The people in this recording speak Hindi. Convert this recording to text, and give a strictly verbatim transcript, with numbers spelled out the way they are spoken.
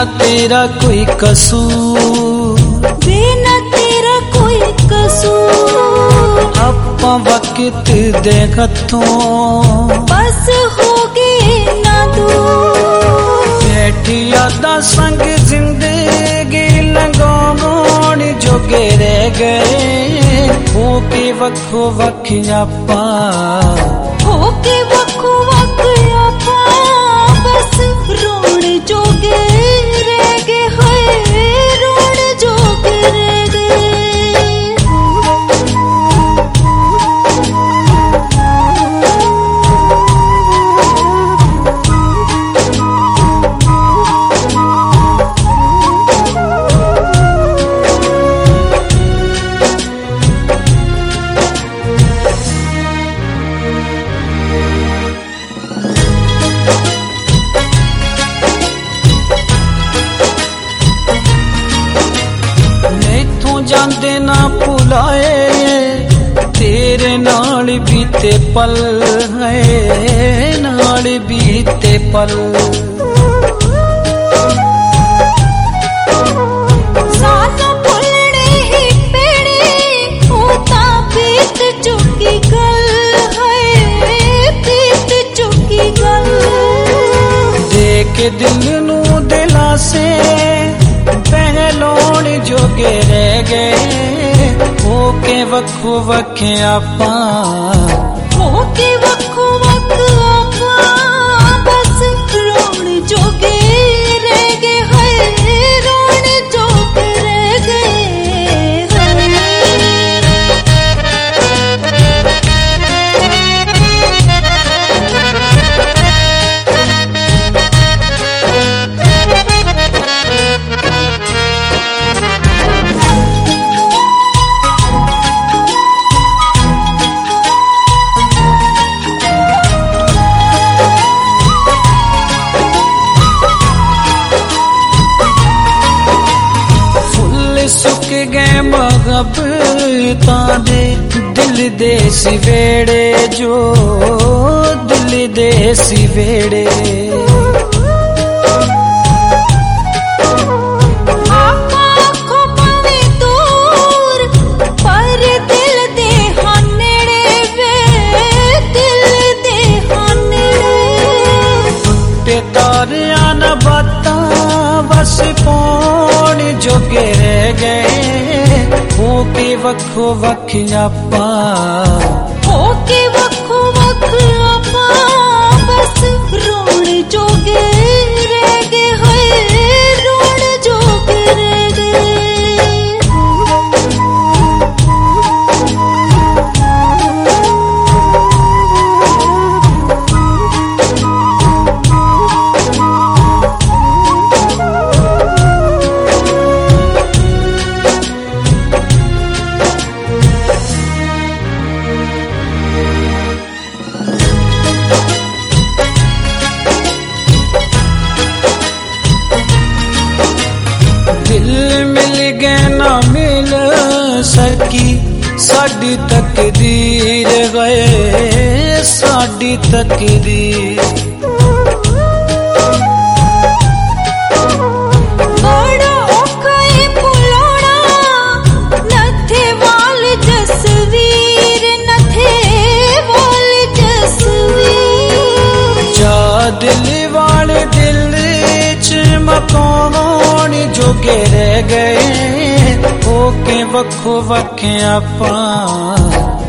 ना तेरा कोई कसूर, बिना तेरा कोई कसूर। ਆਪਾਂ वक्त दे हथों बस हो गए ना दूर। बैठी यादा संग जिंदगी लंघाउण जोगे रह गए, हो के वक्खो वक्ख आपा, हो के वक्खो वक्ख आपा, बस रोण जोगे रह गए, होए रोण जोगे रह गए। जांदे ना भुलाए तेरे नाल बीते पल है, नाल बीते पल। सानू भुलने ही पेड़े, होता बीत चुकी गल है, बीत चुकी गल। देख दिल नू दिलासे बहलोण जोगे रह गए, हो के वक्खो वक्ख आपा, हो के वक्खो वक्ख आपा, बस रोण जोगे रह गए, होए रोण जोगे रह गए। सुक गए महबूबां दे दिल दे सिवेड़े, जो दिल दे सिवेड़े। आपा आखो भावें दूर, पर दिल दे हां नेड़े वे, दिल दे हां नेड़े। टुटे तारियां ना बातां बस पौण जोगे रह गए, हो के वक्खो वक्ख आपा, हो के वक्खो वक्ख आपा, बस रोण जोगे रह गए, होए रोण जोगे रह गए। सकी साडी तकदीर गए, साडी तकदीर। बड़ा औखा है भुलाना, नथे वाल जसवीर, नथे वाल जसवीर। जा दिल वाले दिल च मकान जोगे रह गए, हो के वक्खो वक्ख आपा।